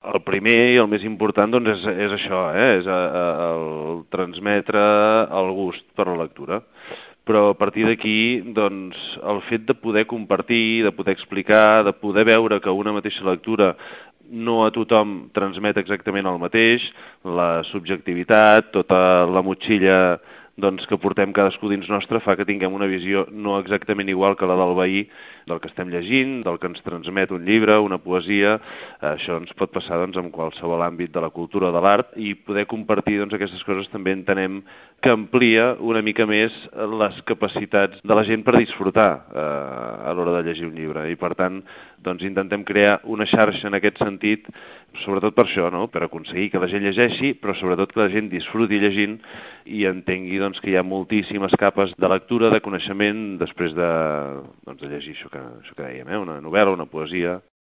El primer i el més important doncs, és això, és el transmetre el gust per la lectura. Però a partir d'aquí, doncs, el fet de poder compartir, de poder explicar, de poder veure que una mateixa lectura no a tothom transmet exactament el mateix, la subjectivitat, tota la motxilla doncs, que portem cadascú dins nostre fa que tinguem una visió no exactament igual que la del veí, del que estem llegint, del que ens transmet un llibre, una poesia. Això ens pot passar doncs, en qualsevol àmbit de la cultura o de l'art, i poder compartir doncs, aquestes coses també entenem que amplia una mica més les capacitats de la gent per disfrutar a l'hora de llegir un llibre. I per tant, doncs, intentem crear una xarxa en aquest sentit, sobretot per això, no? Per aconseguir que la gent llegeixi, però sobretot que la gent disfruti llegint i entengui doncs, que hi ha moltíssimes capes de lectura, de coneixement, després de llegir això que dèiem, una novel·la, una poesia.